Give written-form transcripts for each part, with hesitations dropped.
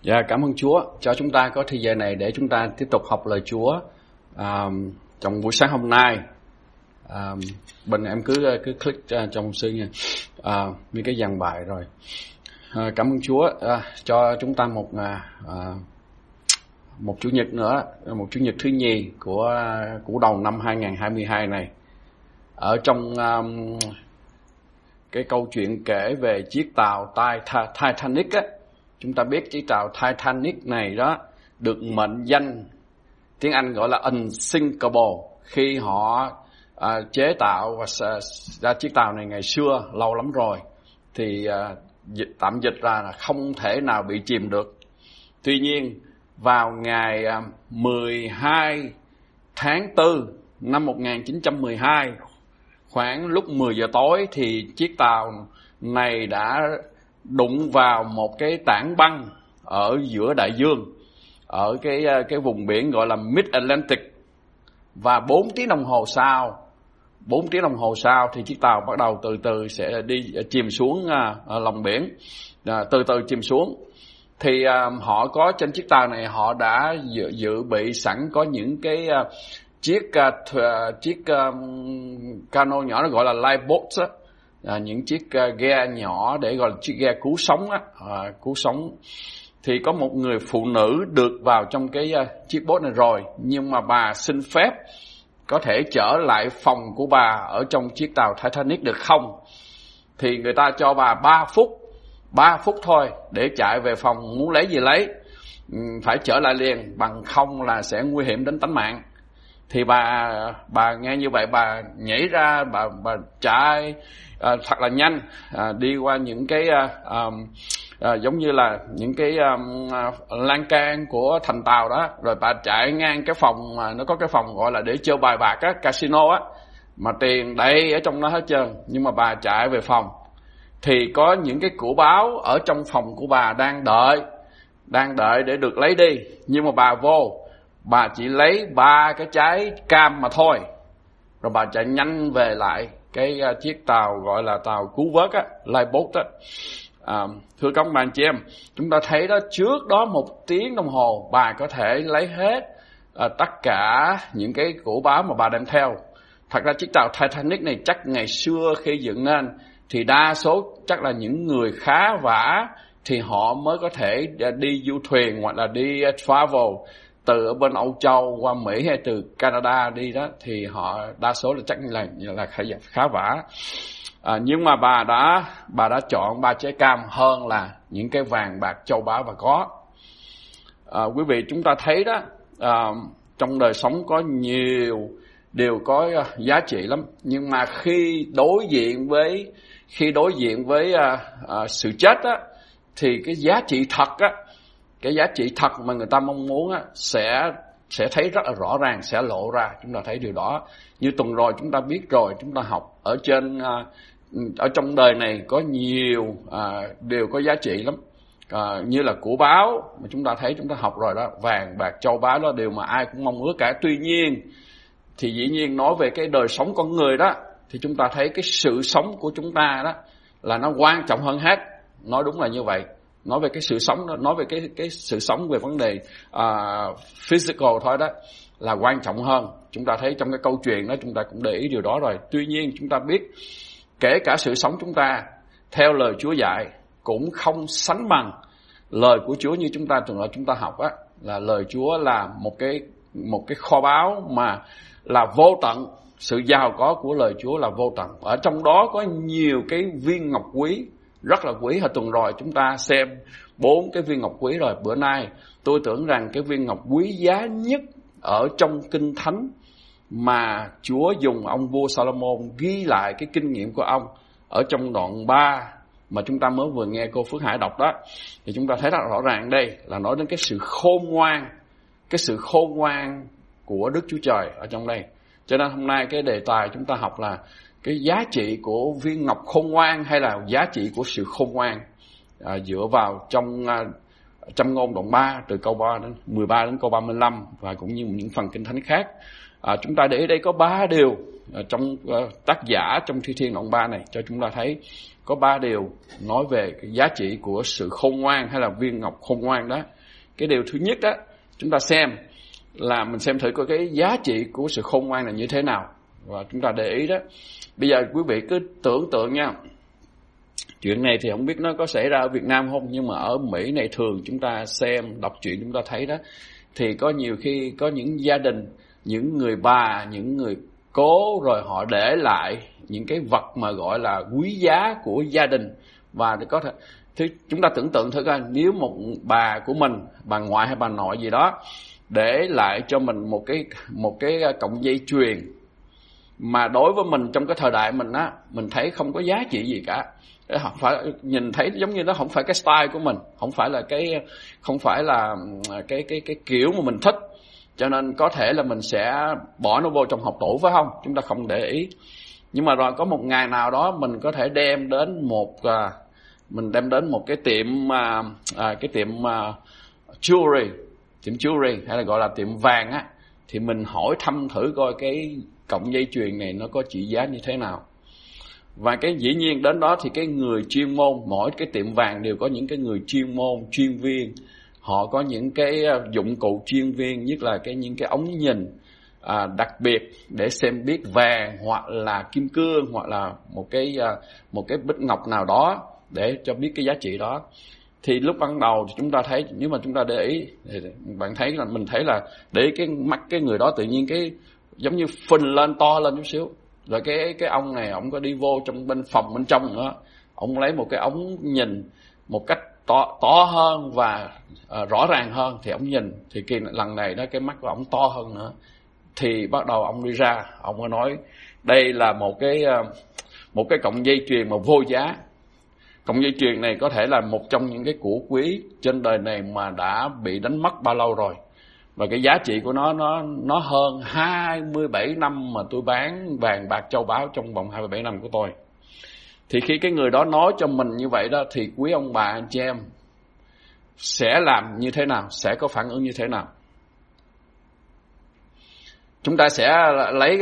Dạ, cảm ơn Chúa cho chúng ta có thời gian này để chúng ta tiếp tục học lời Chúa trong buổi sáng hôm nay. Bình em cứ click trong sư nha, những cái dàn bài rồi. Cảm ơn Chúa cho chúng ta một chủ nhật nữa, một chủ nhật thứ nhì của đầu năm 2022 này. Ở trong cái câu chuyện kể về chiếc tàu Titanic á, chúng ta biết chiếc tàu Titanic này đó được mệnh danh, tiếng Anh gọi là unsinkable, khi họ chế tạo và ra chiếc tàu này ngày xưa, lâu lắm rồi, thì tạm dịch ra là không thể nào bị chìm được. Tuy nhiên, vào ngày 12 tháng 4 năm 1912, khoảng lúc 10 giờ tối, thì chiếc tàu này đã đụng vào một cái tảng băng ở giữa đại dương, ở cái vùng biển gọi là Mid-Atlantic. Và 4 tiếng đồng hồ sau thì chiếc tàu bắt đầu từ từ sẽ đi chìm xuống lòng biển, từ từ chìm xuống. Thì họ có trên chiếc tàu này, họ đã dự bị sẵn có những cái chiếc cano nhỏ, nó gọi là lifeboats á, những chiếc ghe nhỏ để gọi là chiếc ghe cứu sống á, cứu sống. Thì có một người phụ nữ được vào trong cái chiếc boat này rồi, nhưng mà bà xin phép có thể trở lại phòng của bà ở trong chiếc tàu Titanic được không? Thì người ta cho bà 3 phút thôi để chạy về phòng, muốn lấy gì lấy, phải trở lại liền, bằng không là sẽ nguy hiểm đến tính mạng. Thì bà nghe như vậy, bà nhảy ra, bà chạy thật là nhanh, đi qua những cái giống như là những cái lan can của thành tàu đó, rồi bà chạy ngang cái phòng, nó có cái phòng gọi là để chơi bài bạc á, casino á, mà tiền đầy ở trong đó hết trơn. Nhưng mà bà chạy về phòng thì có những cái của báo ở trong phòng của bà đang đợi để được lấy đi. Nhưng mà bà vô, bà chỉ lấy 3 cái trái cam mà thôi, rồi bà chạy nhanh về lại cái chiếc tàu gọi là tàu cứu vớt á, lifeboat á. Thưa các bạn chị em, chúng ta thấy đó, trước đó 1 tiếng đồng hồ bà có thể lấy hết tất cả những cái của báo mà bà đem theo. Thật ra chiếc tàu Titanic này chắc ngày xưa khi dựng nên thì đa số chắc là những người khá vả thì họ mới có thể đi du thuyền hoặc là đi travel từ ở bên Âu Châu qua Mỹ hay từ Canada đi đó, thì họ đa số là chắc là khá vả. Nhưng mà bà đã chọn 3 trái cam hơn là những cái vàng bạc châu báu bà có. Quý vị, chúng ta thấy đó, trong đời sống có nhiều điều có giá trị lắm, nhưng mà khi đối diện với sự chết á, thì cái giá trị thật mà người ta mong muốn á, sẽ thấy rất là rõ ràng, sẽ lộ ra. Chúng ta thấy điều đó. Như tuần rồi chúng ta biết rồi, chúng ta học ở trong đời này có nhiều điều có giá trị lắm, như là của báo mà chúng ta thấy, chúng ta học rồi đó, vàng bạc châu báu đó điều mà ai cũng mong ước cả. Tuy nhiên thì dĩ nhiên nói về cái đời sống con người đó, thì chúng ta thấy cái sự sống của chúng ta đó là nó quan trọng hơn hết. Nói đúng là như vậy. Nói về cái sự sống đó, nói về cái sự sống về vấn đề physical thôi đó là quan trọng hơn. Chúng ta thấy trong cái câu chuyện đó chúng ta cũng để ý điều đó rồi. Tuy nhiên chúng ta biết kể cả sự sống chúng ta theo lời Chúa dạy cũng không sánh bằng lời của Chúa. Như chúng ta học á, là lời Chúa là một cái kho báu mà là vô tận. Sự giàu có của lời Chúa là vô tận. Ở trong đó có nhiều cái viên ngọc quý, rất là quý. Hồi tuần rồi chúng ta xem 4 cái viên ngọc quý rồi. Bữa nay tôi tưởng rằng cái viên ngọc quý giá nhất ở trong Kinh Thánh mà Chúa dùng ông vua Salomon ghi lại cái kinh nghiệm của ông ở trong đoạn 3 mà chúng ta mới vừa nghe cô Phước Hải đọc đó, thì chúng ta thấy rất rõ ràng đây là nói đến cái sự khôn ngoan của Đức Chúa Trời ở trong đây. Cho nên hôm nay cái đề tài chúng ta học là cái giá trị của viên ngọc khôn ngoan, hay là giá trị của sự khôn ngoan, dựa vào trong Châm Ngôn đoạn 3 từ câu 13 đến câu 35 và cũng như những phần Kinh Thánh khác. Chúng ta để ý đây có 3 điều trong tác giả trong Thi Thiên đoạn 3 này cho chúng ta thấy có 3 điều nói về cái giá trị của sự khôn ngoan hay là viên ngọc khôn ngoan đó. Cái điều thứ nhất đó, chúng ta xem là mình xem thử coi cái giá trị của sự khôn ngoan là như thế nào. Và chúng ta để ý đó. Bây giờ quý vị cứ tưởng tượng nha. Chuyện này thì không biết nó có xảy ra ở Việt Nam không, nhưng mà ở Mỹ này thường chúng ta xem, đọc truyện chúng ta thấy đó. Thì có nhiều khi có những gia đình, những người bà, những người cố rồi họ để lại những cái vật mà gọi là quý giá của gia đình. Và có thể thì chúng ta tưởng tượng thử coi, nếu một bà của mình, bà ngoại hay bà nội gì đó để lại cho mình một cái cọng dây chuyền mà đối với mình trong cái thời đại mình á, mình thấy không có giá trị gì cả. Phải nhìn thấy giống như nó không phải cái style của mình, không phải là cái kiểu mà mình thích, cho nên có thể là mình sẽ bỏ nó vô trong hộp tủ, phải không? Chúng ta không để ý. Nhưng mà rồi có một ngày nào đó mình có thể đem đến một cái tiệm jewelry, tiệm jewelry hay là gọi là tiệm vàng á, thì mình hỏi thăm thử coi cái cọng dây chuyền này nó có trị giá như thế nào. Và cái dĩ nhiên đến đó thì cái người chuyên môn, mỗi cái tiệm vàng đều có những cái người chuyên môn, chuyên viên, họ có những cái dụng cụ chuyên viên, nhất là những cái ống nhìn đặc biệt để xem biết vàng hoặc là kim cương hoặc là một cái bích ngọc nào đó để cho biết cái giá trị đó. Thì lúc ban đầu thì chúng ta thấy, nếu mà chúng ta để ý thì bạn thấy là mình thấy là để cái mắt cái người đó tự nhiên cái giống như phình lên, to lên chút xíu. Rồi cái ông này ông có đi vô trong bên phòng bên trong nữa, ông lấy một cái ống nhìn một cách to hơn và rõ ràng hơn, thì ông nhìn thì lần này đó cái mắt của ông to hơn nữa. Thì bắt đầu ông đi ra, ông có nói đây là một cái cọng dây chuyền mà vô giá. Cọng dây chuyền này có thể là một trong những cái của quý trên đời này mà đã bị đánh mất bao lâu rồi. Và cái giá trị của nó hơn 27 năm mà tôi bán vàng bạc châu báu trong vòng 27 năm của tôi. Thì khi cái người đó nói cho mình như vậy đó, thì quý ông bà anh chị em sẽ làm như thế nào, sẽ có phản ứng như thế nào? Chúng ta sẽ lấy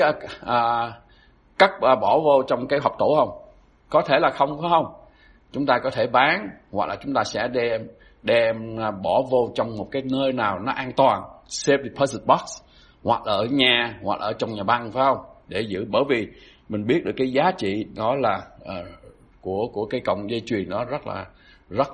cắt bỏ vô trong cái hộp tủ không? Có thể là không, phải không? Chúng ta có thể bán, hoặc là chúng ta sẽ đem bỏ vô trong một cái nơi nào nó an toàn, safe deposit box, hoặc là ở nhà, hoặc là ở trong nhà băng, phải không? Để giữ, bởi vì mình biết được cái giá trị đó là của cái cọng dây chuyền đó rất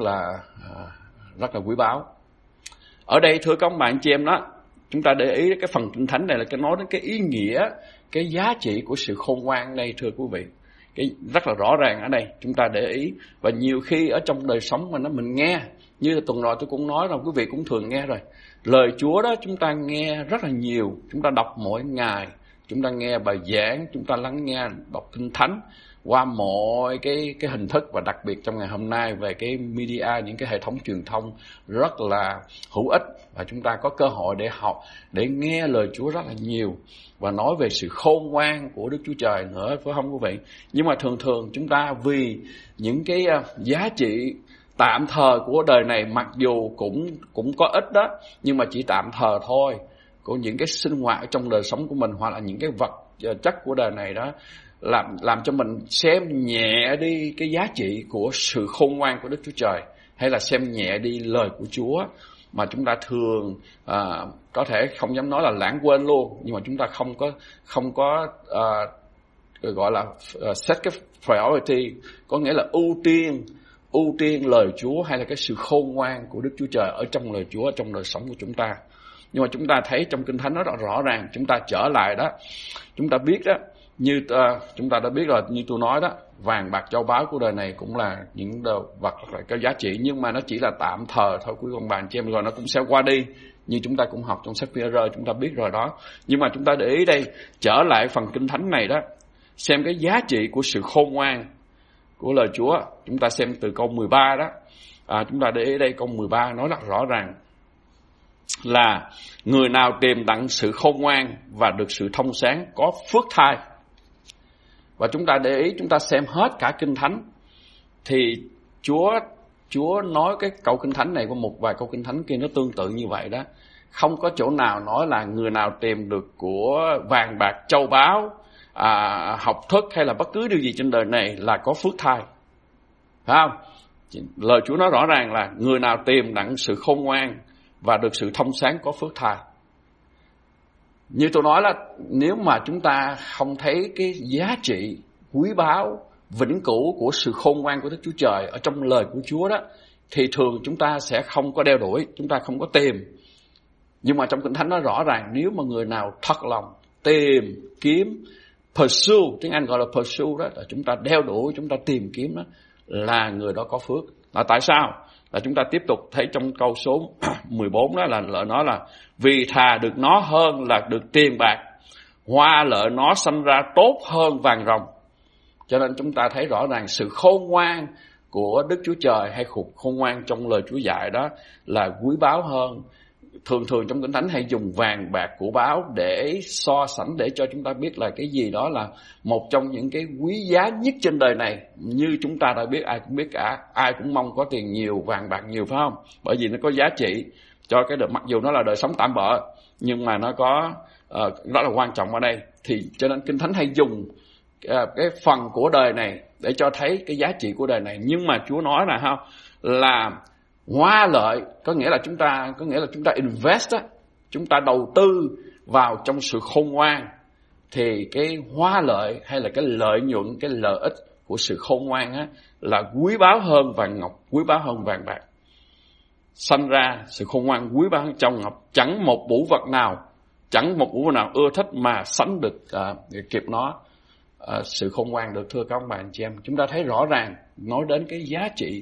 là quý báu. Ở đây thưa các bạn chị em đó, chúng ta để ý cái phần Kinh Thánh này là cái nói đến cái ý nghĩa, cái giá trị của sự khôn ngoan đây thưa quý vị. Cái rất là rõ ràng ở đây, chúng ta để ý. Và nhiều khi ở trong đời sống mà mình nghe, như là tuần rồi tôi cũng nói rồi, quý vị cũng thường nghe rồi. Lời Chúa đó chúng ta nghe rất là nhiều, chúng ta đọc mỗi ngày, chúng ta nghe bài giảng, chúng ta lắng nghe đọc Kinh Thánh qua mọi cái hình thức, và đặc biệt trong ngày hôm nay về cái media, những cái hệ thống truyền thông rất là hữu ích, và chúng ta có cơ hội để học, để nghe lời Chúa rất là nhiều và nói về sự khôn ngoan của Đức Chúa Trời nữa, phải không quý vị? Nhưng mà thường chúng ta vì những cái giá trị tạm thời của đời này, mặc dù cũng có ít đó, nhưng mà chỉ tạm thời thôi, của những cái sinh hoạt trong đời sống của mình, hoặc là những cái vật chất của đời này đó, làm cho mình xem nhẹ đi cái giá trị của sự khôn ngoan của Đức Chúa Trời, hay là xem nhẹ đi lời của Chúa, mà chúng ta thường có thể không dám nói là lãng quên luôn, nhưng mà chúng ta không có gọi là set cái priority, có nghĩa là ưu tiên lời Chúa hay là cái sự khôn ngoan của Đức Chúa Trời ở trong lời Chúa, trong đời sống của chúng ta. Nhưng mà chúng ta thấy trong Kinh Thánh nó rõ ràng, chúng ta trở lại đó, chúng ta biết đó, như chúng ta đã biết rồi, như tôi nói đó, vàng bạc châu báu của đời này cũng là những đồ vật có giá trị, nhưng mà nó chỉ là tạm thời thôi quý ông bà anh chị em, rồi nó cũng sẽ qua đi, như chúng ta cũng học trong sách Phi-e-rơ, chúng ta biết rồi đó. Nhưng mà chúng ta để ý đây, trở lại phần Kinh Thánh này đó, xem cái giá trị của sự khôn ngoan của lời Chúa. Chúng ta xem từ câu 13 đó, chúng ta để ý đây, câu 13 nói rất rõ ràng là người nào tìm đặng sự khôn ngoan và được sự thông sáng có phước thai. Và chúng ta để ý, chúng ta xem hết cả Kinh Thánh thì Chúa nói cái câu Kinh Thánh này và một vài câu Kinh Thánh kia nó tương tự như vậy đó. Không có chỗ nào nói là người nào tìm được của vàng bạc châu báu, học thức hay là bất cứ điều gì trên đời này là có phước thai. Phải không? Lời Chúa nói rõ ràng là người nào tìm đặng sự khôn ngoan và được sự thông sáng có phước thai. Như tôi nói là nếu mà chúng ta không thấy cái giá trị quý báu, vĩnh cửu của sự khôn ngoan của Đức Chúa Trời ở trong lời của Chúa đó, thì thường chúng ta sẽ không có đeo đuổi, chúng ta không có tìm. Nhưng mà trong Kinh Thánh nó rõ ràng nếu mà người nào thật lòng tìm kiếm, pursue, tiếng Anh gọi là pursue đó, là chúng ta đeo đuổi, chúng ta tìm kiếm đó, là người đó có phước. Là tại sao? Là chúng ta tiếp tục thấy trong câu số 14 đó là lợi nó là vì thà được nó hơn là được tiền bạc, hoa lợi nó sanh ra tốt hơn vàng ròng. Cho nên chúng ta thấy rõ ràng sự khôn ngoan của Đức Chúa Trời hay khôn ngoan trong lời Chúa dạy đó là quý báu hơn. Thường trong Kinh Thánh hay dùng vàng bạc của báu để so sánh, để cho chúng ta biết là cái gì đó là một trong những cái quý giá nhất trên đời này. Như chúng ta đã biết, ai cũng biết cả, ai cũng mong có tiền nhiều, vàng bạc nhiều, phải không? Bởi vì nó có giá trị cho cái đời, mặc dù nó là đời sống tạm bợ, nhưng mà nó có rất là quan trọng ở đây. Thì cho nên Kinh Thánh hay dùng cái phần của đời này để cho thấy cái giá trị của đời này. Nhưng mà Chúa nói là hoa lợi, có nghĩa là chúng ta invest á, chúng ta đầu tư vào trong sự khôn ngoan, thì cái hoa lợi hay là cái lợi nhuận, cái lợi ích của sự khôn ngoan á là quý báu hơn vàng ngọc, quý báu hơn vàng bạc. Sanh ra sự khôn ngoan quý báu hơn châu ngọc, chẳng một báu vật nào ưa thích mà sánh được kịp nó. Sự khôn ngoan được, thưa các ông bà anh chị em, chúng ta thấy rõ ràng nói đến cái giá trị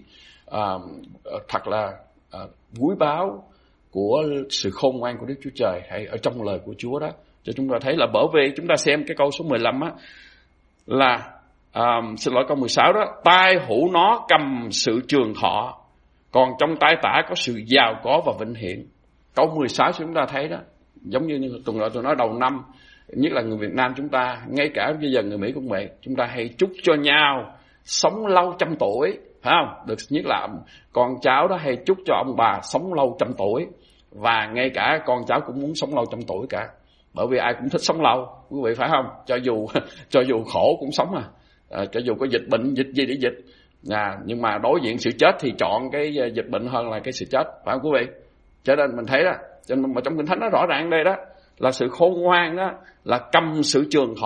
thật là quý báu của sự khôn ngoan của Đức Chúa Trời hay ở trong lời của Chúa đó. Cho chúng ta thấy là bởi vì chúng ta xem cái câu số 15 á, là câu 16 đó, tai hữu nó cầm sự trường thọ, còn trong tai tả có sự giàu có và vinh hiển. Câu 16 chúng ta thấy đó, giống như tuần rồi tôi nói đầu năm, nhất là người Việt Nam chúng ta, ngay cả bây giờ người Mỹ cũng vậy, chúng ta hay chúc cho nhau sống lâu 100 tuổi, phải không? Được nhất là con cháu đó hay chúc cho ông bà sống lâu 100 tuổi, và ngay cả con cháu cũng muốn sống lâu 100 tuổi cả, bởi vì ai cũng thích sống lâu, quý vị phải không? Cho dù khổ cũng sống cho dù có dịch bệnh, dịch gì để dịch, nhưng mà đối diện sự chết thì chọn cái dịch bệnh hơn là cái sự chết, phải không quý vị? Cho nên mình thấy đó, cho nên mà trong Kinh Thánh nó rõ ràng đây đó, là sự khôn ngoan đó là cầm sự trường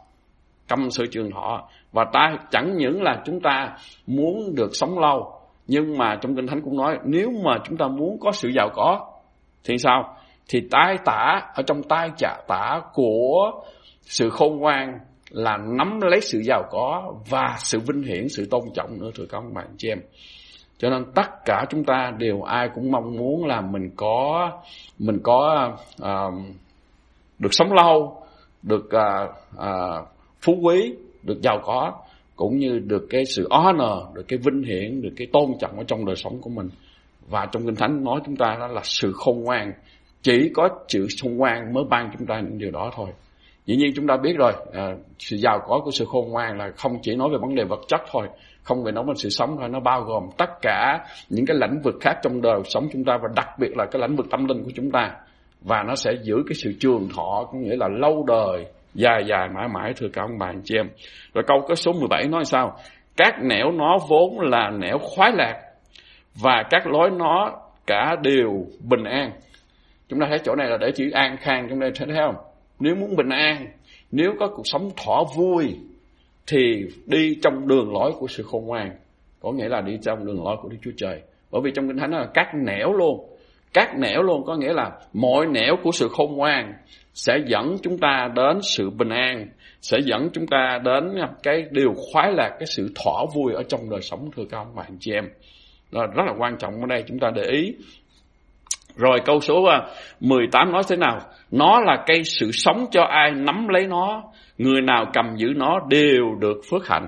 thọ, và ta chẳng những là chúng ta muốn được sống lâu, nhưng mà trong Kinh Thánh cũng nói nếu mà chúng ta muốn có sự giàu có thì sao? Thì tai tả, ở trong tai tả của sự khôn ngoan là nắm lấy sự giàu có và sự vinh hiển, sự tôn trọng nữa, thưa các bạn chị em. Cho nên tất cả chúng ta đều ai cũng mong muốn là mình có được sống lâu, được phú quý, được giàu có, cũng như được cái sự honor, được cái vinh hiển, được cái tôn trọng ở trong đời sống của mình. Và trong Kinh Thánh nói chúng ta đó là sự khôn ngoan, chỉ có sự khôn ngoan mới ban chúng ta những điều đó thôi. Dĩ nhiên chúng ta biết rồi, sự giàu có của sự khôn ngoan là không chỉ nói về vấn đề vật chất thôi, không phải nói về sự sống thôi, nó bao gồm tất cả những cái lĩnh vực khác trong đời sống chúng ta, và đặc biệt là cái lĩnh vực tâm linh của chúng ta. Và nó sẽ giữ cái sự trường thọ, có nghĩa là lâu đời, dài mãi mãi, thưa các ông bà anh chị em. Rồi câu cái số 17 nói sao? Các nẻo nó vốn là nẻo khoái lạc, và các lối nó cả đều bình an. Chúng ta thấy chỗ này là để chữ an khang trong đây, thấy không? Nếu muốn bình an, nếu có cuộc sống thỏa vui, thì đi trong đường lối của sự khôn ngoan, có nghĩa là đi trong đường lối của Đức Chúa Trời. Bởi vì trong Kinh Thánh là các nẻo luôn, có nghĩa là mọi nẻo của sự khôn ngoan sẽ dẫn chúng ta đến sự bình an, sẽ dẫn chúng ta đến cái điều khoái lạc, cái sự thỏa vui ở trong đời sống, thưa các ông bạn chị em. Đó rất là quan trọng ở đây, chúng ta để ý. Rồi câu số 18 nói thế nào? Nó là cây sự sống cho ai nắm lấy nó, người nào cầm giữ nó đều được phước hạnh.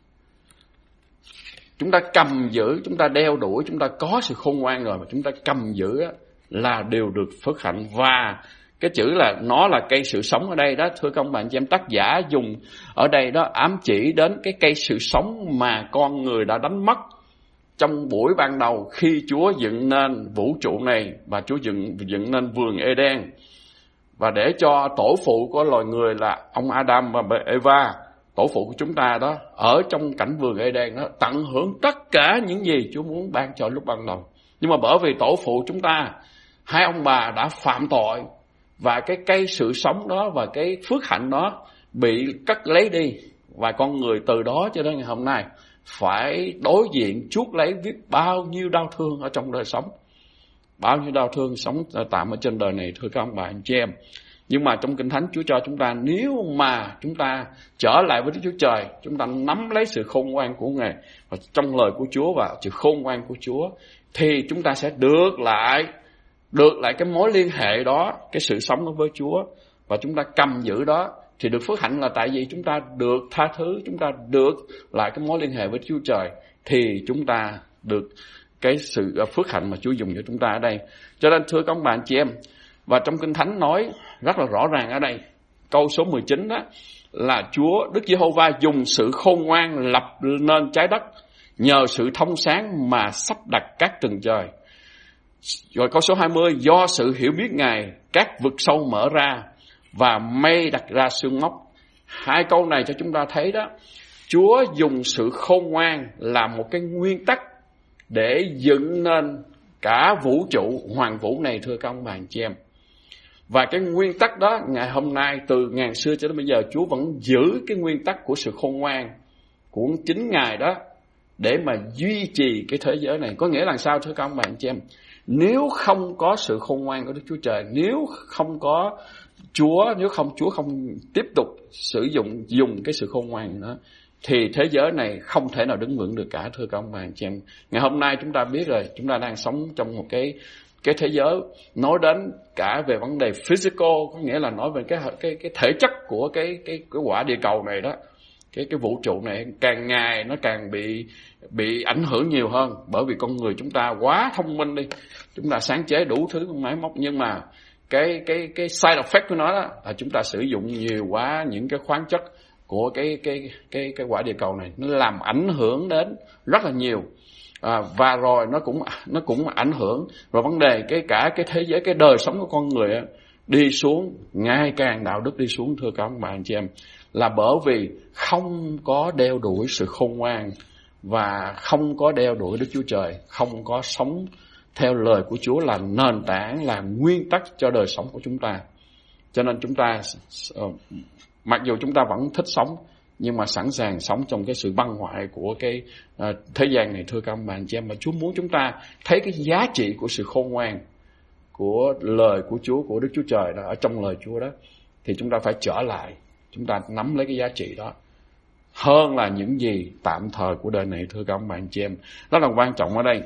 Chúng ta cầm giữ, chúng ta đeo đuổi, chúng ta có sự khôn ngoan rồi mà chúng ta cầm giữ là đều được phước hạnh. Và cái chữ là nó là cây sự sống ở đây đó, thưa các ông bạn chị em, tác giả dùng ở đây đó ám chỉ đến cái cây sự sống mà con người đã đánh mất trong buổi ban đầu khi Chúa dựng nên vũ trụ này và Chúa dựng nên vườn Eden, và để cho tổ phụ của loài người là ông Adam và Eva, tổ phụ của chúng ta đó, ở trong cảnh vườn Eden đó, tận hưởng tất cả những gì Chúa muốn ban cho lúc ban đầu. Nhưng mà bởi vì tổ phụ chúng ta, hai ông bà đã phạm tội, và cái cây sự sống đó và cái phước hạnh đó bị cất lấy đi, và con người từ đó cho đến ngày hôm nay phải đối diện chuốc lấy biết bao nhiêu đau thương ở trong đời sống, bao nhiêu đau thương sống tạm ở trên đời này, thưa các ông bà anh chị em. Nhưng mà trong Kinh Thánh Chúa cho chúng ta, nếu mà chúng ta trở lại với Đức Chúa Trời, chúng ta nắm lấy sự khôn ngoan của Ngài và trong lời của Chúa và sự khôn ngoan của Chúa, thì chúng ta sẽ được lại cái mối liên hệ đó, cái sự sống đó với Chúa, và chúng ta cầm giữ đó thì được phước hạnh. Là tại vì chúng ta được tha thứ, chúng ta được lại cái mối liên hệ với Chúa Trời, thì chúng ta được cái sự phước hạnh mà Chúa dùng cho chúng ta ở đây. Cho nên thưa các bạn chị em, và trong Kinh Thánh nói rất là rõ ràng ở đây, câu số 19 đó là Chúa Đức Giê-hô-va dùng sự khôn ngoan lập nên trái đất, nhờ sự thông sáng mà sắp đặt các tầng trời. Rồi câu số 20, do sự hiểu biết Ngài các vực sâu mở ra và mây đặt ra sương móc. Hai câu này cho chúng ta thấy đó, Chúa dùng sự khôn ngoan là một cái nguyên tắc để dựng nên cả vũ trụ hoàng vũ này, thưa các ông bà anh chị em. Và cái nguyên tắc đó ngày hôm nay, từ ngàn xưa cho đến bây giờ, Chúa vẫn giữ cái nguyên tắc của sự khôn ngoan của chính Ngài đó để mà duy trì cái thế giới này. Có nghĩa là sao thưa các ông bà anh chị em? Nếu không có sự khôn ngoan của Đức Chúa Trời, nếu không có Chúa không tiếp tục sử dụng cái sự khôn ngoan đó, thì thế giới này không thể nào đứng vững được cả, thưa các ông bà anh chị em. Ngày hôm nay chúng ta biết rồi, chúng ta đang sống trong một cái thế giới nói đến cả về vấn đề physical, có nghĩa là nói về cái thể chất của cái quả địa cầu này đó, cái vũ trụ này càng ngày nó càng bị ảnh hưởng nhiều hơn, bởi vì con người chúng ta quá thông minh đi, chúng ta sáng chế đủ thứ máy móc, nhưng mà cái side effect của nó đó là chúng ta sử dụng nhiều quá những cái khoáng chất của cái quả địa cầu này, nó làm ảnh hưởng đến rất là nhiều. Và rồi nó cũng ảnh hưởng rồi vấn đề cả cái thế giới, cái đời sống của con người đi xuống, ngày càng đạo đức đi xuống, thưa các ông bà anh chị em, là bởi vì không có đeo đuổi sự khôn ngoan và không có đeo đuổi Đức Chúa Trời, không có sống theo lời của Chúa là nền tảng, là nguyên tắc cho đời sống của chúng ta. Cho nên chúng ta mặc dù chúng ta vẫn thích sống, nhưng mà sẵn sàng sống trong cái sự băng hoại của cái thế gian này, thưa các ông bà anh chị em. Mà Chúa muốn chúng ta thấy cái giá trị của sự khôn ngoan của lời của Chúa, của Đức Chúa Trời đó, ở trong lời Chúa đó, thì chúng ta phải trở lại, chúng ta nắm lấy cái giá trị đó hơn là những gì tạm thời của đời này, thưa các ông bà anh chị em. Rất là quan trọng ở đây.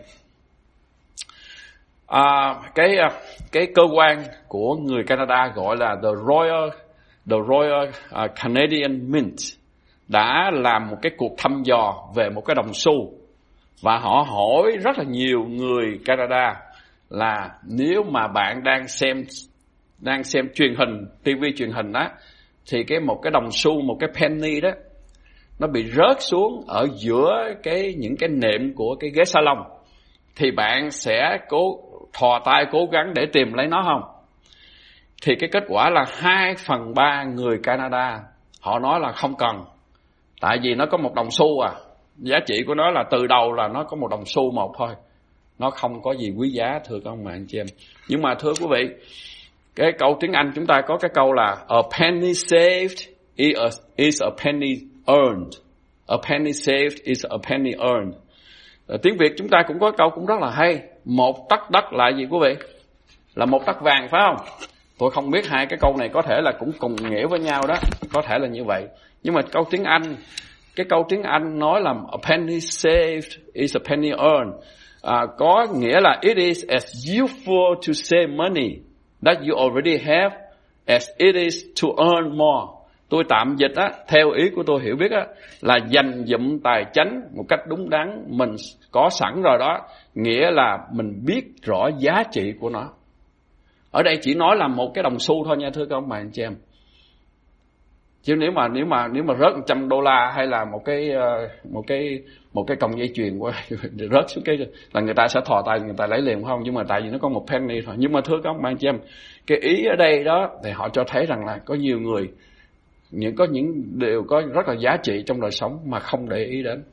Cái cơ quan của người Canada gọi là The Royal Canadian Mint đã làm một cái cuộc thăm dò về một cái đồng xu, và họ hỏi rất là nhiều người Canada là nếu mà bạn đang xem truyền hình, TV truyền hình đó, thì một cái đồng xu, một cái penny đó, nó bị rớt xuống ở giữa những cái nệm của cái ghế salon, thì bạn sẽ thò tay cố gắng để tìm lấy nó không? Thì cái kết quả là 2/3 người Canada họ nói là không cần, tại vì nó có một đồng xu giá trị của nó là từ đầu là nó có một đồng xu một thôi, nó không có gì quý giá, thưa các ông bà anh chị em. Nhưng mà thưa quý vị, cái câu tiếng Anh chúng ta có cái câu là a penny saved is a penny earned. A penny saved is a penny earned. Tiếng Việt chúng ta cũng có câu cũng rất là hay, một tấc đất là gì quý vị? Là một tấc vàng, phải không? Tôi không biết hai cái câu này có thể là cũng cùng nghĩa với nhau đó, có thể là như vậy. Nhưng mà câu tiếng Anh nói là a penny saved is a penny earned, có nghĩa là it is as useful to save money that you already have as it is to earn more. Tôi tạm dịch theo ý của tôi hiểu biết là dành dụm tài chánh một cách đúng đắn, mình có sẵn rồi đó, nghĩa là mình biết rõ giá trị của nó. Ở đây chỉ nói là một cái đồng xu thôi nha, thưa các ông bà anh chị em. Chứ nếu mà rớt $100 hay là một cái còng dây chuyền qua rớt xuống cái là người ta sẽ thò tay người ta lấy liền, không? Nhưng mà tại vì nó có một penny thôi. Nhưng mà thưa các bạn chị em, cái ý ở đây đó thì họ cho thấy rằng là có nhiều người có những điều có rất là giá trị trong đời sống mà không để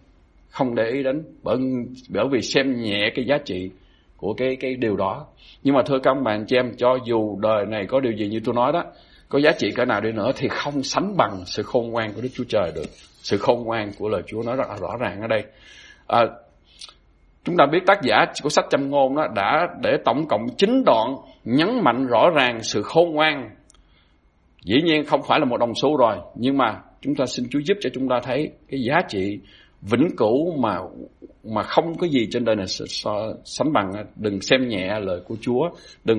ý đến bởi vì xem nhẹ cái giá trị của cái điều đó. Nhưng mà thưa các bạn chị em, cho dù đời này có điều gì như tôi nói đó, có giá trị cỡ nào đi nữa thì không sánh bằng sự khôn ngoan của Đức Chúa Trời được. Sự khôn ngoan của lời Chúa nói rất là rõ ràng ở đây. Chúng ta biết tác giả của sách Châm Ngôn đó đã để tổng cộng 9 đoạn nhấn mạnh rõ ràng sự khôn ngoan. Dĩ nhiên không phải là một đồng xu rồi, nhưng mà chúng ta xin Chúa giúp cho chúng ta thấy cái giá trị vĩnh cửu mà không có gì trên đời này sánh bằng. Đừng xem nhẹ lời của Chúa,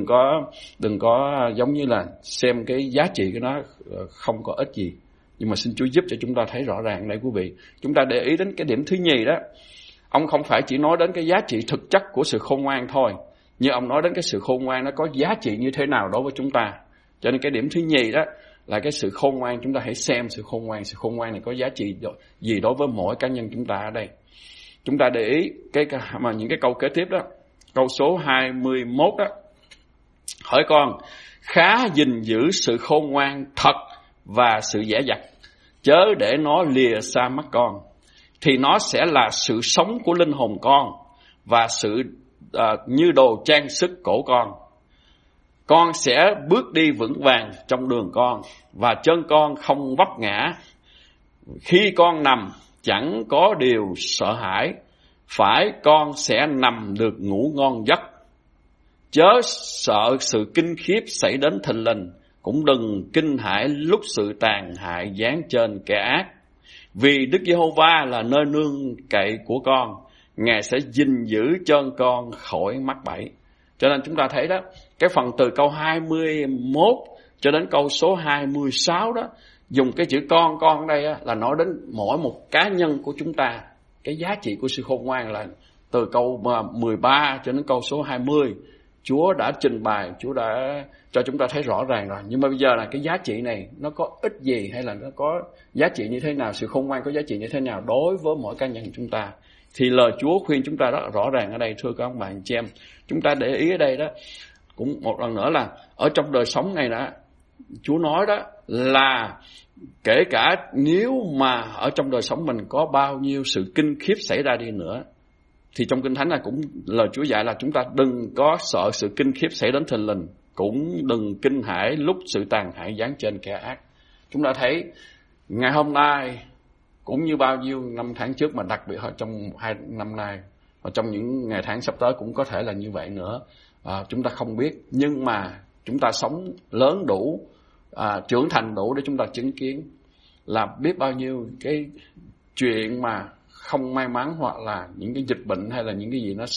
đừng có giống như là xem cái giá trị của nó không có ích gì. Nhưng mà xin Chúa giúp cho chúng ta thấy rõ ràng đây quý vị. Chúng ta để ý đến cái điểm thứ nhì đó. Ông không phải chỉ nói đến cái giá trị thực chất của sự khôn ngoan thôi, nhưng ông nói đến cái sự khôn ngoan nó có giá trị như thế nào đối với chúng ta. Cho nên cái điểm thứ nhì đó là cái sự khôn ngoan. Chúng ta hãy xem sự khôn ngoan này có giá trị gì đối với mỗi cá nhân chúng ta ở đây. Chúng ta để ý những cái câu kế tiếp đó. Câu số 21 đó. Hỏi con, khá gìn giữ sự khôn ngoan thật và sự dè dặt, chớ để nó lìa xa mắt con, thì nó sẽ là sự sống của linh hồn con và sự như đồ trang sức cổ con. Con sẽ bước đi vững vàng trong đường con, và chân con không vấp ngã. Khi con nằm chẳng có điều sợ hãi, phải con sẽ nằm được ngủ ngon giấc. Chớ sợ sự kinh khiếp xảy đến thình lình, cũng đừng kinh hãi lúc sự tàn hại giáng trên kẻ ác. Vì Đức Giê-hô-va là nơi nương cậy của con, Ngài sẽ gìn giữ chân con khỏi mắc bẫy. Cho nên chúng ta thấy đó, cái phần từ câu 21 cho đến câu số 26 đó, dùng cái chữ con ở đây á, là nói đến mỗi một cá nhân của chúng ta. Cái giá trị của sự khôn ngoan là từ câu 13 cho đến câu số 20. Chúa đã trình bày, Chúa đã cho chúng ta thấy rõ ràng rồi. Nhưng mà bây giờ là cái giá trị này nó có ích gì, hay là nó có giá trị như thế nào, sự khôn ngoan có giá trị như thế nào đối với mỗi cá nhân chúng ta. Thì lời Chúa khuyên chúng ta rất rõ ràng ở đây, thưa các bạn chị em. Chúng ta để ý ở đây đó, cũng một lần nữa là ở trong đời sống này đó, Chúa nói đó là kể cả nếu mà ở trong đời sống mình có bao nhiêu sự kinh khiếp xảy ra đi nữa, thì trong Kinh Thánh là cũng lời Chúa dạy là chúng ta đừng có sợ sự kinh khiếp xảy đến thình lình, cũng đừng kinh hãi lúc sự tàn hại giáng trên kẻ ác. Chúng ta thấy ngày hôm nay cũng như bao nhiêu năm tháng trước, mà đặc biệt trong 2 năm nay và trong những ngày tháng sắp tới cũng có thể là như vậy nữa. Chúng ta không biết, nhưng mà chúng ta sống lớn đủ, trưởng thành đủ để chúng ta chứng kiến là biết bao nhiêu cái chuyện mà không may mắn, hoặc là những cái dịch bệnh hay là những cái gì nó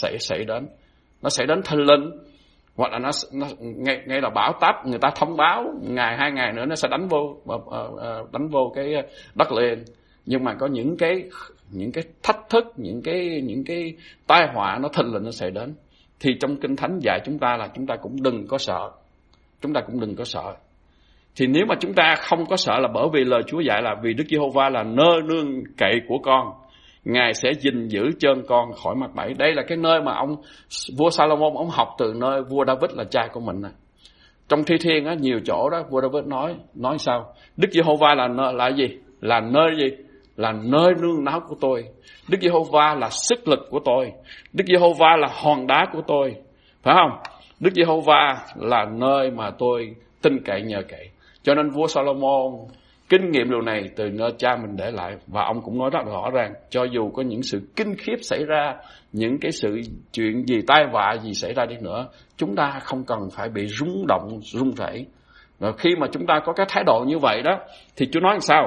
xảy đến thình lình, hoặc là nó ngay là bão táp, người ta thông báo ngày 2 ngày nữa nó sẽ đánh vô cái đất liền. Nhưng mà có những cái thách thức, những cái tai họa nó thình lình nó xảy đến, thì trong Kinh Thánh dạy chúng ta là chúng ta cũng đừng có sợ. Thì nếu mà chúng ta không có sợ là bởi vì lời Chúa dạy là vì Đức Giê-hô-va là nơi nương cậy của con, Ngài sẽ gìn giữ chân con khỏi mắc bẫy. Đây là cái nơi mà vua Salomon ông học từ nơi vua David là cha của mình. Trong Thi Thiên á, nhiều chỗ đó vua David nói sao? Đức Giê-hô-va là gì? Là nơi gì? Là nơi nương náu của tôi. Đức Giê-hô-va là sức lực của tôi. Đức Giê-hô-va là hòn đá của tôi. Phải không? Đức Giê-hô-va là nơi mà tôi tin cậy nhờ cậy. Cho nên vua Salomon kinh nghiệm điều này từ nơi cha mình để lại, và ông cũng nói rất rõ ràng, cho dù có những sự kinh khiếp xảy ra, những cái sự chuyện gì tai vạ gì xảy ra đi nữa, chúng ta không cần phải bị rung động, run rẩy. Và khi mà chúng ta có cái thái độ như vậy đó, thì Chúa nói làm sao?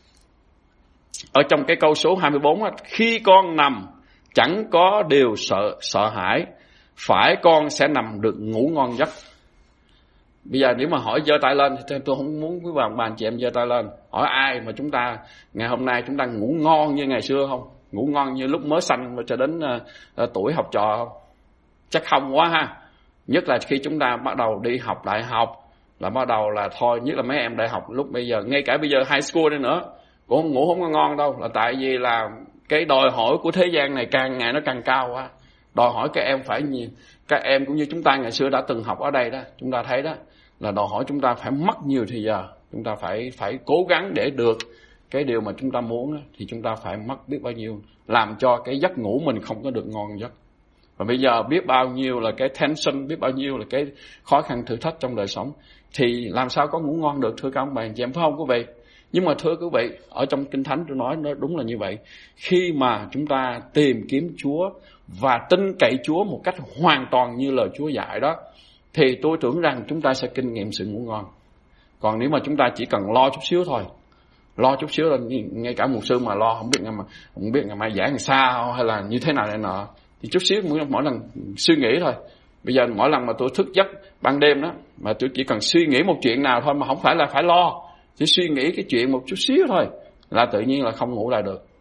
Ở trong cái câu số 24 á, khi con nằm chẳng có điều sợ hãi, phải con sẽ nằm được ngủ ngon giấc. Bây giờ nếu mà hỏi giơ tay lên thì tôi không muốn quý bạn chị em giơ tay lên. Hỏi ai mà chúng ta ngày hôm nay chúng ta ngủ ngon như ngày xưa không? Ngủ ngon như lúc mới sanh cho đến tuổi học trò không? Chắc không quá ha. Nhất là khi chúng ta bắt đầu đi học đại học, là bắt đầu là thôi, nhất là mấy em đại học lúc bây giờ, ngay cả bây giờ high school đây nữa cũng ngủ không có ngon đâu, là tại vì là cái đòi hỏi của thế gian này càng ngày nó càng cao quá. Đòi hỏi các em phải nhiều, các em cũng như chúng ta ngày xưa đã từng học ở đây đó, chúng ta thấy đó, là đòi hỏi chúng ta phải mất nhiều thời giờ, chúng ta phải cố gắng để được cái điều mà chúng ta muốn đó, thì chúng ta phải mất biết bao nhiêu, làm cho cái giấc ngủ mình không có được ngon giấc. Và bây giờ biết bao nhiêu là cái tension, biết bao nhiêu là cái khó khăn thử thách trong đời sống, thì làm sao có ngủ ngon được, thưa các ông bà chị em, phải không quý vị? Nhưng mà thưa quý vị, ở trong Kinh Thánh tôi nói nó đúng là như vậy. Khi mà chúng ta tìm kiếm Chúa và tin cậy Chúa một cách hoàn toàn như lời Chúa dạy đó, thì tôi tưởng rằng chúng ta sẽ kinh nghiệm sự ngủ ngon. Còn nếu mà chúng ta chỉ cần lo chút xíu thôi, lo chút xíu là ngay cả mục sư mà lo không biết ngày mai giảng làm sao hay là như thế nào này nọ, thì chút xíu mỗi lần suy nghĩ thôi. Bây giờ mỗi lần mà tôi thức giấc ban đêm đó, mà tôi chỉ cần suy nghĩ một chuyện nào thôi, mà không phải là phải lo, chỉ suy nghĩ cái chuyện một chút xíu thôi, là tự nhiên là không ngủ lại được,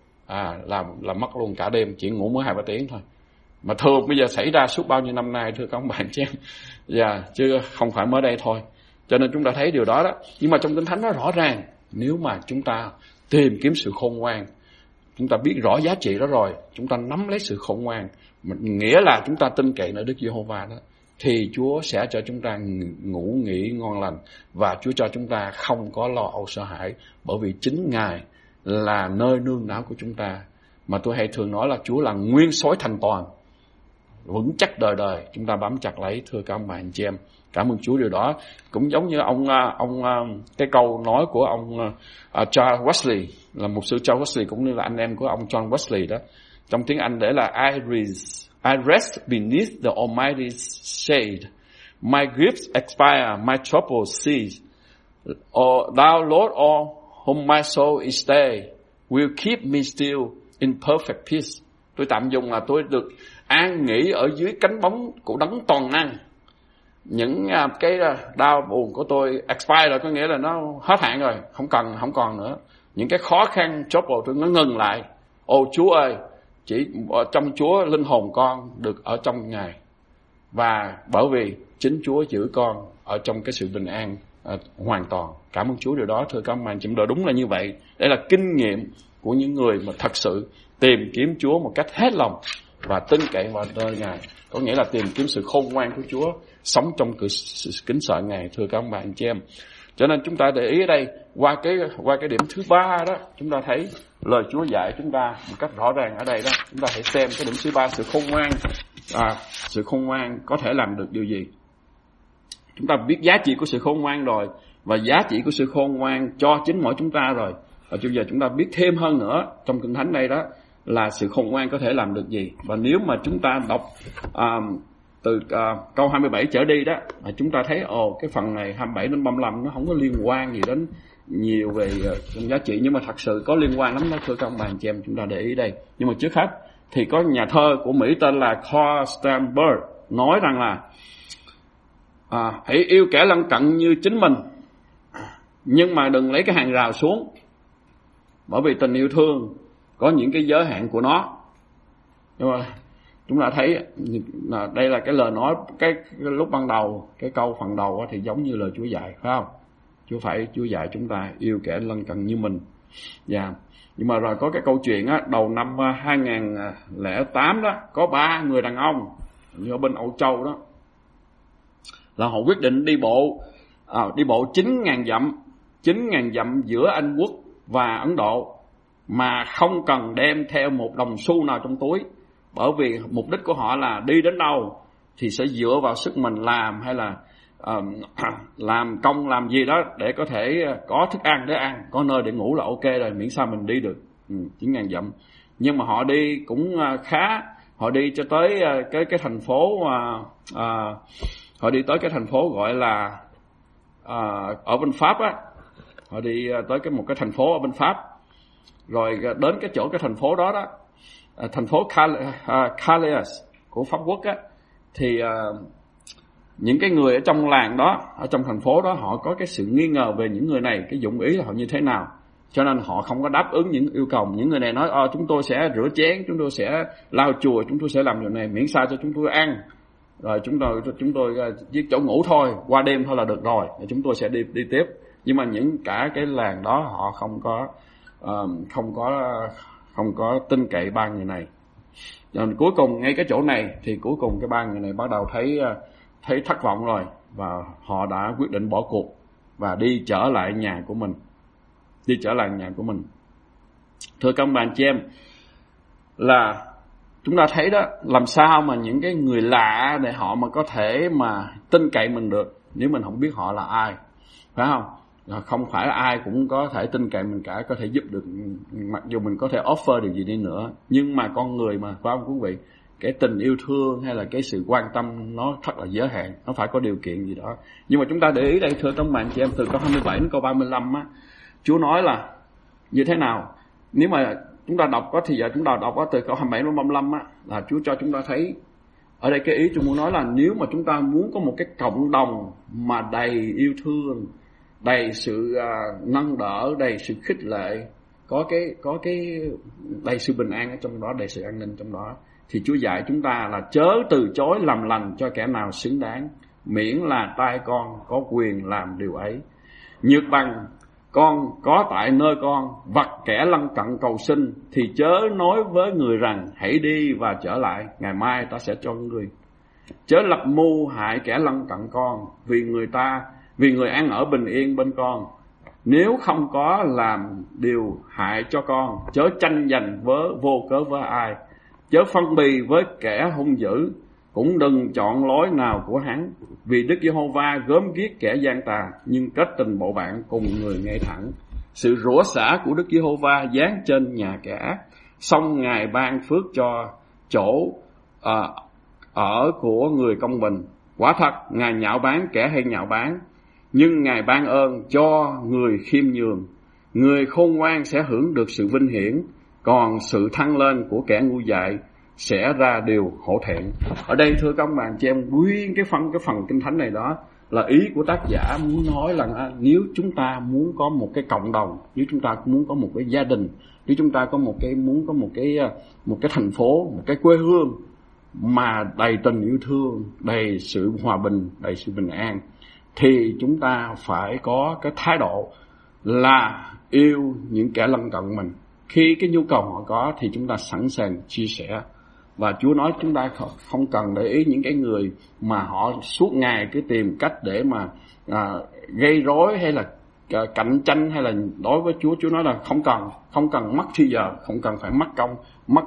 là mất luôn cả đêm, chỉ ngủ mới 2-3 tiếng thôi. Mà thường bây giờ xảy ra suốt bao nhiêu năm nay, thưa các ông bạn chị em, chứ không phải mới đây thôi. Cho nên chúng ta thấy điều đó đó. Nhưng mà trong Kinh Thánh nó rõ ràng, nếu mà chúng ta tìm kiếm sự khôn ngoan, chúng ta biết rõ giá trị đó rồi, chúng ta nắm lấy sự khôn ngoan, nghĩa là chúng ta tin cậy nơi Đức Giê-hô-va đó, thì Chúa sẽ cho chúng ta ngủ nghỉ ngon lành, và Chúa cho chúng ta không có lo âu sợ hãi, bởi vì chính Ngài là nơi nương náu của chúng ta. Mà tôi hay thường nói là Chúa là nguyên soái thành toàn, vững chắc đời đời, chúng ta bám chặt lấy, thưa các ông bà anh chị em. Cảm ơn Chúa điều đó. Cũng giống như cái câu nói của ông Charles Wesley, là mục sư Charles Wesley, cũng như là anh em của ông John Wesley đó. Trong tiếng Anh để là I rest beneath the Almighty's shade. My griefs expire, my troubles cease. Oh, thou Lord, all whom my soul is stay, will keep me still in perfect peace. Tôi tạm dùng là tôi được an nghỉ ở dưới cánh bóng của Đấng toàn năng. Những cái đau buồn của tôi expire rồi, có nghĩa là nó hết hạn rồi, không còn nữa. Những cái khó khăn trouble tôi nó ngừng lại. Ô Chúa ơi, chỉ trong Chúa linh hồn con được ở trong Ngài, và bởi vì chính Chúa giữ con ở trong cái sự bình an hoàn toàn. Cảm ơn Chúa điều đó, thưa các bạn. Chúng tôi đúng là như vậy. Đây là kinh nghiệm của những người mà thật sự tìm kiếm Chúa một cách hết lòng và tin cậy vào nơi Ngài, có nghĩa là tìm kiếm sự khôn ngoan của Chúa, sống trong sự kính sợ Ngài, thưa các bạn anh chị em. Cho nên chúng ta để ý ở đây, qua cái điểm thứ 3 đó, chúng ta thấy lời Chúa dạy chúng ta một cách rõ ràng ở đây đó. Chúng ta hãy xem cái điểm thứ 3, sự khôn ngoan. Sự khôn ngoan có thể làm được điều gì? Chúng ta biết giá trị của sự khôn ngoan rồi, và giá trị của sự khôn ngoan cho chính mỗi chúng ta rồi. Và bây giờ chúng ta biết thêm hơn nữa trong Kinh Thánh đây đó, là sự khôn ngoan có thể làm được gì. Và nếu mà chúng ta đọc từ câu 27 trở đi đó, chúng ta thấy cái phần này 27 đến 35 nó không có liên quan gì đến nhiều về giá trị, nhưng mà thật sự có liên quan lắm đó, thưa các ông bà anh chị em. Chúng ta để ý đây. Nhưng mà trước hết thì có nhà thơ của Mỹ tên là Carl Steinberg nói rằng là hãy yêu kẻ lân cận như chính mình, nhưng mà đừng lấy cái hàng rào xuống, bởi vì tình yêu thương có những cái giới hạn của nó. Nhưng mà chúng ta thấy là đây là cái lời nói cái lúc ban đầu, cái câu phần đầu thì giống như lời Chúa dạy, phải không? Chúa dạy chúng ta yêu kẻ lân cận như mình. Nhưng mà rồi có cái câu chuyện đầu năm 2008 đó, có 3 người đàn ông như ở bên Âu Châu đó, là họ quyết định đi bộ 9.000 dặm giữa Anh Quốc và Ấn Độ, mà không cần đem theo một đồng xu nào trong túi, bởi vì mục đích của họ là đi đến đâu thì sẽ dựa vào sức mình làm, hay là làm công làm gì đó để có thể có thức ăn để ăn, có nơi để ngủ là ok rồi, miễn sao mình đi được 9.000 dặm. Nhưng mà họ đi cũng khá, họ đi cho tới cái thành phố họ đi tới cái thành phố gọi là ở bên Pháp á. Họ đi tới một cái thành phố ở bên Pháp, rồi đến cái thành phố đó đó, thành phố Calais của Pháp Quốc á, thì những cái người ở trong làng đó, ở trong thành phố đó, họ có cái sự nghi ngờ về những người này, cái dụng ý là họ như thế nào, cho nên họ không có đáp ứng những yêu cầu. Những người này nói chúng tôi sẽ rửa chén, chúng tôi sẽ lau chùa, chúng tôi sẽ làm điều này, miễn sao cho chúng tôi ăn rồi chúng tôi giết chỗ ngủ thôi, qua đêm thôi là được rồi, chúng tôi sẽ đi tiếp. Nhưng mà những cả cái làng đó họ không có tin cậy ba người này. Rồi cuối cùng ngay cái chỗ này thì cuối cùng cái ba người này bắt đầu thấy thất vọng rồi, và họ đã quyết định bỏ cuộc và đi trở lại nhà của mình. Thưa các bạn chị em, là chúng ta thấy đó, làm sao mà những cái người lạ để họ mà có thể mà tin cậy mình được nếu mình không biết họ là ai, phải không? Không phải ai cũng có thể tin cậy mình cả, có thể giúp được, mặc dù mình có thể offer được gì đi nữa, nhưng mà con người mà, phải không quý vị? Cái tình yêu thương hay là cái sự quan tâm nó rất là giới hạn, nó phải có điều kiện gì đó. Nhưng mà chúng ta để ý đây, thưa các bạn chị em, từ câu 27 đến câu 35 á, Chúa nói là như thế nào? Nếu mà chúng ta đọc có thì giờ chúng ta đọc có từ câu 27 đến 35 á, là Chúa cho chúng ta thấy ở đây cái ý Chúa muốn nói là nếu mà chúng ta muốn có một cái cộng đồng mà đầy yêu thương, đầy sự nâng đỡ, đầy sự khích lệ, có cái đầy sự bình an ở trong đó, đầy sự an ninh trong đó, thì Chúa dạy chúng ta là chớ từ chối làm lành cho kẻ nào xứng đáng, miễn là tay con có quyền làm điều ấy. Nhược bằng con có tại nơi con, vặt kẻ lân cận cầu xin, thì chớ nói với người rằng hãy đi và trở lại, ngày mai ta sẽ cho người. Chớ lập mưu hại kẻ lân cận con, vì người ăn ở bình yên bên con. Nếu không có làm điều hại cho con, chớ tranh giành vô cớ với ai, chớ phân bì với kẻ hung dữ, cũng đừng chọn lối nào của hắn. Vì Đức Giê-hô-va gớm ghiếc kẻ gian tà, nhưng kết tình bộ bạn cùng người ngay thẳng. Sự rủa xả của Đức Giê-hô-va giáng trên nhà kẻ ác, song Ngài ban phước cho chỗ ở của người công bình. Quả thật Ngài nhạo báng kẻ hay nhạo báng, nhưng Ngài ban ơn cho người khiêm nhường. Người khôn ngoan sẽ hưởng được sự vinh hiển, còn sự thăng lên của kẻ ngu dại sẽ ra điều hổ thẹn. Ở đây thưa các bạn chị em, nguyên cái phần kinh thánh này đó là ý của tác giả muốn nói là nếu chúng ta muốn có một cái cộng đồng, nếu chúng ta muốn có một cái gia đình, nếu chúng ta muốn có một cái thành phố, một cái quê hương mà đầy tình yêu thương, đầy sự hòa bình, đầy sự bình an, thì chúng ta phải có cái thái độ là yêu những kẻ lân cận mình. Khi cái nhu cầu họ có thì chúng ta sẵn sàng chia sẻ. Và Chúa nói chúng ta không cần để ý những cái người mà họ suốt ngày cứ tìm cách để mà gây rối hay là cạnh tranh, hay là đối với Chúa nói là không cần mất thì giờ, không cần phải mất công, mất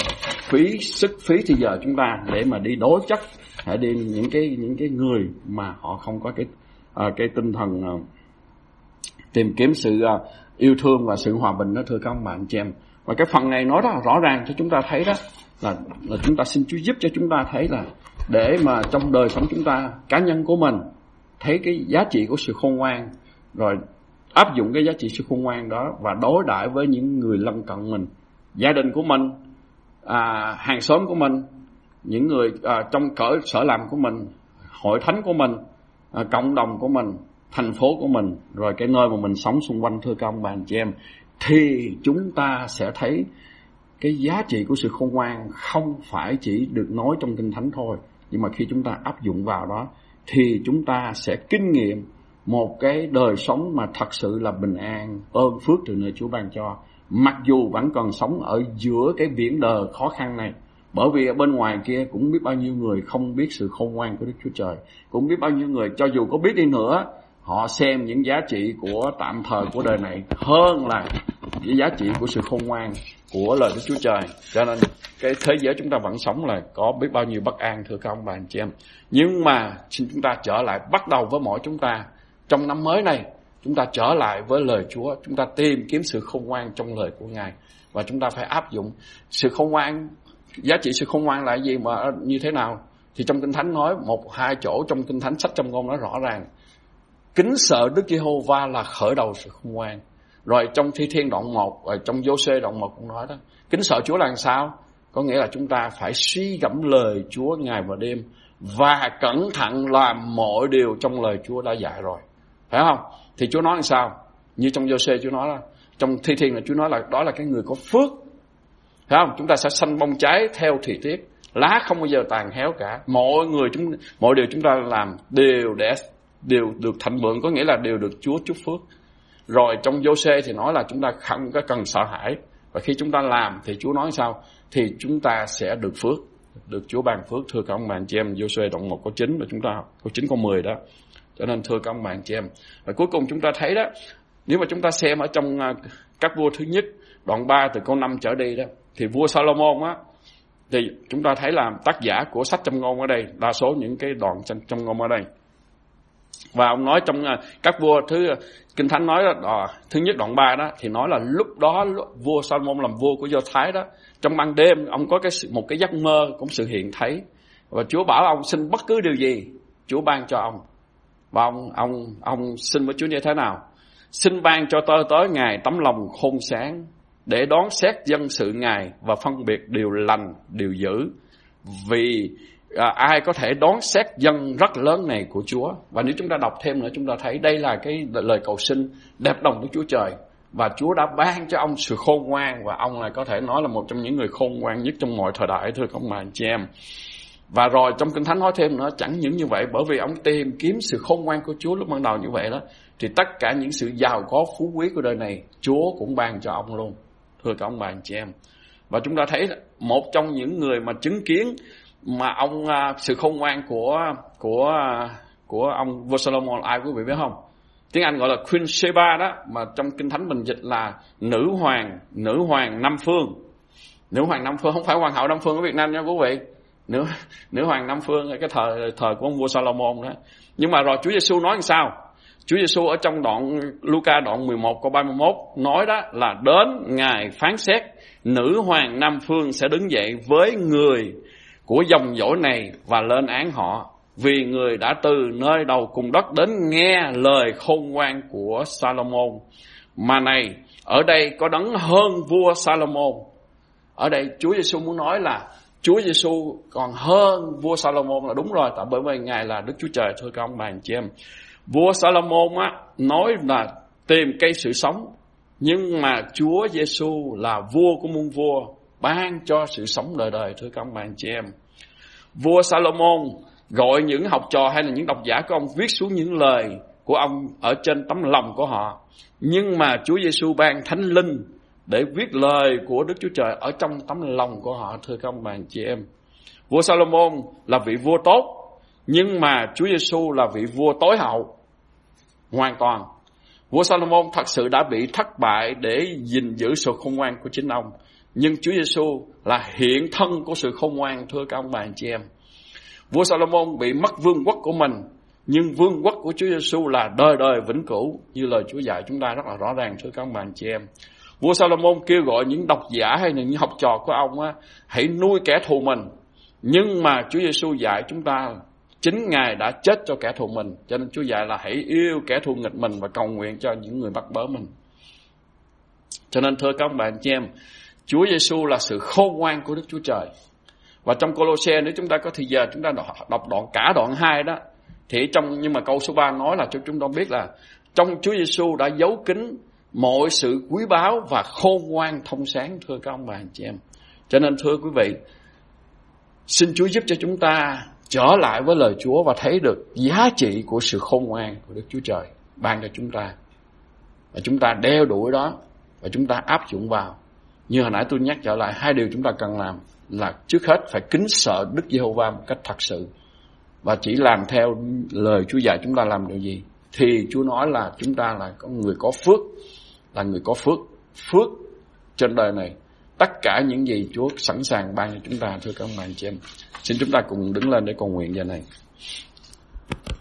phí thì giờ chúng ta để mà đi đối chất, hãy đi những cái người mà họ không có cái tinh thần tìm kiếm sự yêu thương và sự hòa bình đó, thưa các bạn chị em. Và cái phần này nói rất là rõ ràng cho chúng ta thấy đó là chúng ta xin Chúa giúp cho chúng ta thấy là để mà trong đời sống chúng ta, cá nhân của mình thấy cái giá trị của sự khôn ngoan, rồi áp dụng cái giá trị sự khôn ngoan đó và đối đãi với những người lân cận mình, gia đình của mình, hàng xóm của mình, những người trong cỡ sở làm của mình, hội thánh của mình, cộng đồng của mình, thành phố của mình, rồi cái nơi mà mình sống xung quanh, thưa các ông bà anh chị em, thì chúng ta sẽ thấy cái giá trị của sự khôn ngoan không phải chỉ được nói trong Kinh Thánh thôi, nhưng mà khi chúng ta áp dụng vào đó thì chúng ta sẽ kinh nghiệm một cái đời sống mà thật sự là bình an, ơn phước từ nơi Chúa ban cho, mặc dù vẫn còn sống ở giữa cái biển đời khó khăn này. Bởi vì ở bên ngoài kia cũng biết bao nhiêu người không biết sự khôn ngoan của Đức Chúa Trời, cũng biết bao nhiêu người cho dù có biết đi nữa, họ xem những giá trị của tạm thời của đời này hơn là cái giá trị của sự khôn ngoan của lời Đức Chúa Trời. Cho nên cái thế giới chúng ta vẫn sống là có biết bao nhiêu bất an, thưa các ông bà anh chị em. Nhưng mà xin chúng ta trở lại, bắt đầu với mỗi chúng ta trong năm mới này, chúng ta trở lại với lời Chúa, chúng ta tìm kiếm sự khôn ngoan trong lời của Ngài, và chúng ta phải áp dụng sự khôn ngoan. Giá trị sự khôn ngoan là gì mà như thế nào? Thì trong Kinh Thánh nói 1-2 chỗ trong Kinh Thánh, sách Châm Ngôn nói rõ ràng, kính sợ Đức Giê-hô-va là khởi đầu sự khôn ngoan. Rồi trong Thi Thiên đoạn 1, rồi trong Giô-sê đoạn 1 cũng nói đó, kính sợ Chúa là làm sao? Có nghĩa là chúng ta phải suy gẫm lời Chúa ngày và đêm và cẩn thận làm mọi điều trong lời Chúa đã dạy rồi, phải không? Thì Chúa nói làm sao? Như trong Giô-sê Chúa nói là, trong Thi Thiên là Chúa nói là đó là cái người có phước, phải không? Chúng ta sẽ sanh bông trái theo thời tiết, lá không bao giờ tàn héo cả. Mọi điều chúng ta làm đều được thịnh vượng, có nghĩa là đều được Chúa chúc phước. Rồi trong Giô-xê thì nói là chúng ta không có cần sợ hãi, và khi chúng ta làm thì Chúa nói sao? Thì chúng ta sẽ được phước, được Chúa ban phước. Thưa các ông bà anh chị em, Giô-xê đoạn 1 câu 9 và chúng ta câu 9 câu 10 đó. Cho nên thưa các ông bà anh chị em, và cuối cùng chúng ta thấy đó, nếu mà chúng ta xem ở trong Các Vua thứ nhất đoạn 3 từ câu 5 trở đi đó, thì vua Salomon á, thì chúng ta thấy là tác giả của sách Châm ngôn ở đây, đa số những cái đoạn Châm ngôn ở đây. Và ông nói trong Các Vua Kinh Thánh nói đó, thứ nhất đoạn 3 đó, thì nói là lúc đó vua Salomon làm vua của Do Thái đó, trong ban đêm ông có một cái giấc mơ, cũng sự hiện thấy, và Chúa bảo ông xin bất cứ điều gì Chúa ban cho ông. Và ông xin với Chúa như thế nào? Xin ban cho tới Ngài tấm lòng khôn sáng để đón xét dân sự Ngài và phân biệt điều lành, điều dữ. Vì ai có thể đón xét dân rất lớn này của Chúa. Và nếu chúng ta đọc thêm nữa, chúng ta thấy đây là cái lời cầu xin đẹp lòng của Chúa Trời. Và Chúa đã ban cho ông sự khôn ngoan, và ông là có thể nói là một trong những người khôn ngoan nhất trong mọi thời đại, thưa các ông bà anh chị em. Và rồi trong Kinh Thánh nói thêm nữa, chẳng những như vậy, bởi vì ông tìm kiếm sự khôn ngoan của Chúa lúc ban đầu như vậy đó, thì tất cả những sự giàu có phú quý của đời này Chúa cũng ban cho ông luôn, thưa các ông bà anh chị em. Và chúng ta thấy một trong những người mà chứng kiến mà ông sự khôn ngoan của ông vua Solomon, ai quý vị biết không? Tiếng Anh gọi là Queen Sheba đó, mà trong Kinh Thánh mình dịch là nữ hoàng năm phương. Nữ hoàng năm phương không phải hoàng hậu năm phương ở Việt Nam nha quý vị. Nữ hoàng năm phương là cái thời của ông vua Salomon đó. Nhưng mà rồi Chúa Giêsu nói làm sao? Chúa Giêsu ở trong đoạn Luca đoạn 11 câu 31 nói đó là đến ngày phán xét, nữ hoàng năm phương sẽ đứng dậy với người của dòng dõi này và lên án họ, vì người đã từ nơi đầu cùng đất đến nghe lời khôn ngoan của Salomon. Mà này, ở đây có đấng hơn vua Salomon. Ở đây Chúa Giêsu muốn nói là Chúa Giêsu còn hơn vua Salomon là đúng rồi, tại bởi vì Ngài là Đức Chúa Trời, thưa các ông bà anh chị em. Vua Salomon á nói là tìm cây sự sống, nhưng mà Chúa Giêsu là vua của muôn vua, ban cho sự sống đời đời, thưa các ông bà anh chị em. Vua Salomon gọi những học trò hay là những độc giả của ông viết xuống những lời của ông ở trên tấm lòng của họ, nhưng mà Chúa Giêsu ban Thánh Linh để viết lời của Đức Chúa Trời ở trong tấm lòng của họ, thưa các ông bà anh chị em. Vua Salomon là vị vua tốt, nhưng mà Chúa Giêsu là vị vua tối hậu hoàn toàn. Vua Salomon thật sự đã bị thất bại để gìn giữ sự khôn ngoan của chính ông, nhưng Chúa Giêsu là hiện thân của sự khôn ngoan, thưa các ông bà anh chị em. Vua Salomon bị mất vương quốc của mình, nhưng vương quốc của Chúa Giêsu là đời đời vĩnh cửu, như lời Chúa dạy chúng ta rất là rõ ràng, thưa các ông bà anh chị em. Vua Salomon kêu gọi những độc giả hay là những học trò của ông á, hãy nuôi kẻ thù mình, nhưng mà Chúa Giêsu dạy chúng ta chính Ngài đã chết cho kẻ thù mình, cho nên Chúa dạy là hãy yêu kẻ thù nghịch mình và cầu nguyện cho những người bắt bớ mình. Cho nên thưa các ông bà anh chị em, Chúa Giêsu là sự khôn ngoan của Đức Chúa Trời. Và trong Cô-lô-se, nếu chúng ta có thời giờ chúng ta đọc cả đoạn 2 đó, thì nhưng mà câu số 3 nói là cho chúng ta biết là trong Chúa Giêsu đã giấu kín mọi sự quý báu và khôn ngoan thông sáng, thưa các ông bà anh chị em. Cho nên thưa quý vị, xin Chúa giúp cho chúng ta trở lại với lời Chúa và thấy được giá trị của sự khôn ngoan của Đức Chúa Trời ban cho chúng ta. Và chúng ta đeo đuổi đó và chúng ta áp dụng vào. Như hồi nãy tôi nhắc trở lại, hai điều chúng ta cần làm là trước hết phải kính sợ Đức Giê-hô-va một cách thật sự, và chỉ làm theo lời Chúa dạy chúng ta làm điều gì. Thì Chúa nói là chúng ta là có người có phước, là người có phước trên đời này. Tất cả những gì Chúa sẵn sàng ban cho chúng ta, thưa các ông bà anh chị em. Xin chúng ta cùng đứng lên để cầu nguyện giờ này.